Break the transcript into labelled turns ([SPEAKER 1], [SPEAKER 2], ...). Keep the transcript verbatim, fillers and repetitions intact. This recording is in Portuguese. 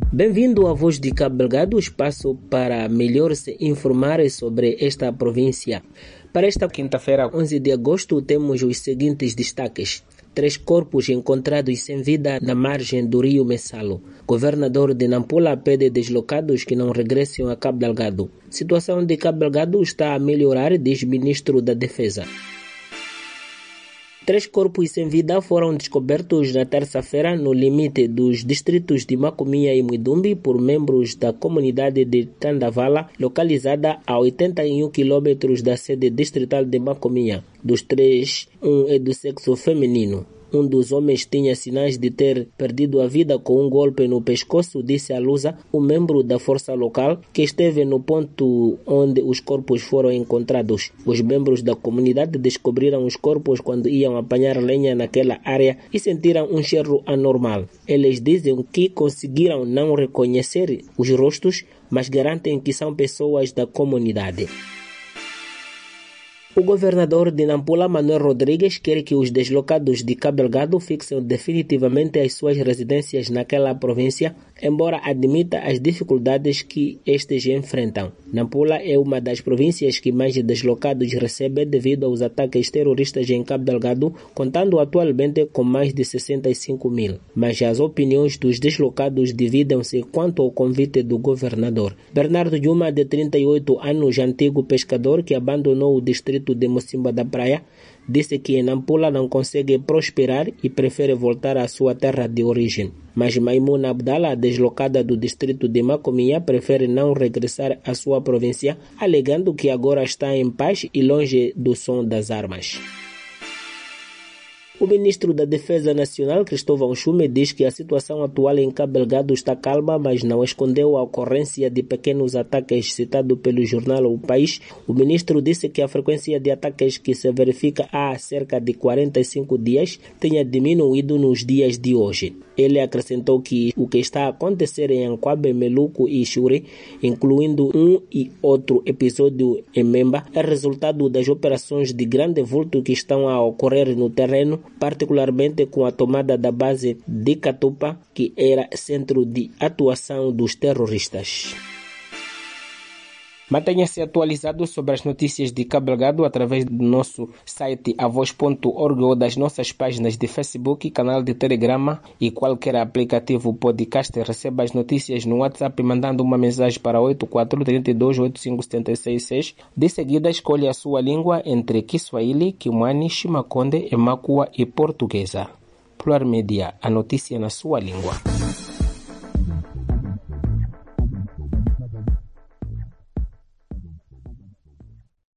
[SPEAKER 1] Bem-vindo à Voz de Cabo Delgado, espaço para melhor se informar sobre esta província. Para esta quinta-feira, onze de agosto, temos os seguintes destaques. Três corpos encontrados sem vida na margem do rio Messalo. Governador de Nampula pede deslocados que não regressem a Cabo Delgado. Situação de Cabo Delgado está a melhorar, diz ministro da Defesa. Três corpos sem vida foram descobertos na terça-feira no limite dos distritos de Macomia e Muidumbi por membros da comunidade de Tandavala, localizada a oitenta e um quilômetros da sede distrital de Macomia. Dos três, um é do sexo feminino. Um dos homens tinha sinais de ter perdido a vida com um golpe no pescoço, disse a Lusa, um membro da força local que esteve no ponto onde os corpos foram encontrados. Os membros da comunidade descobriram os corpos quando iam apanhar lenha naquela área e sentiram um cheiro anormal. Eles dizem que conseguiram não reconhecer os rostos, mas garantem que são pessoas da comunidade. O governador de Nampula, Manuel Rodrigues, quer que os deslocados de Cabo Delgado fixem definitivamente as suas residências naquela província, embora admita as dificuldades que estes enfrentam. Nampula é uma das províncias que mais deslocados recebe devido aos ataques terroristas em Cabo Delgado, contando atualmente com mais de sessenta e cinco mil. Mas as opiniões dos deslocados dividem-se quanto ao convite do governador. Bernardo Juma, de trinta e oito anos, antigo pescador que abandonou o distrito de Mocimba da Praia, disse que em Nampula não consegue prosperar e prefere voltar à sua terra de origem. Mas Maimuna Abdala, deslocada do distrito de Macomia, prefere não regressar à sua província, alegando que agora está em paz e longe do som das armas. O ministro da Defesa Nacional, Cristóvão Chume, diz que a situação atual em Cabo Delgado está calma, mas não escondeu a ocorrência de pequenos ataques citado pelo jornal O País. O ministro disse que a frequência de ataques que se verifica há cerca de quarenta e cinco dias tenha diminuído nos dias de hoje. Ele acrescentou que o que está a acontecer em Anquabe, Meluco e Xure, incluindo um e outro episódio em Memba, é resultado das operações de grande vulto que estão a ocorrer no terreno, particularmente com a tomada da base de Catupa, que era centro de atuação dos terroristas. Mantenha-se atualizado sobre as notícias de Cabo Delgado através do nosso site avoz ponto org ou das nossas páginas de Facebook, canal de Telegrama e qualquer aplicativo podcast. Receba as notícias no WhatsApp mandando uma mensagem para oito quatro três dois oito cinco sete seis seis. De seguida, escolha a sua língua entre Kiswahili, Kimwani, Shimakonde, Emakua e Portuguesa. Plural Media, a notícia na sua língua.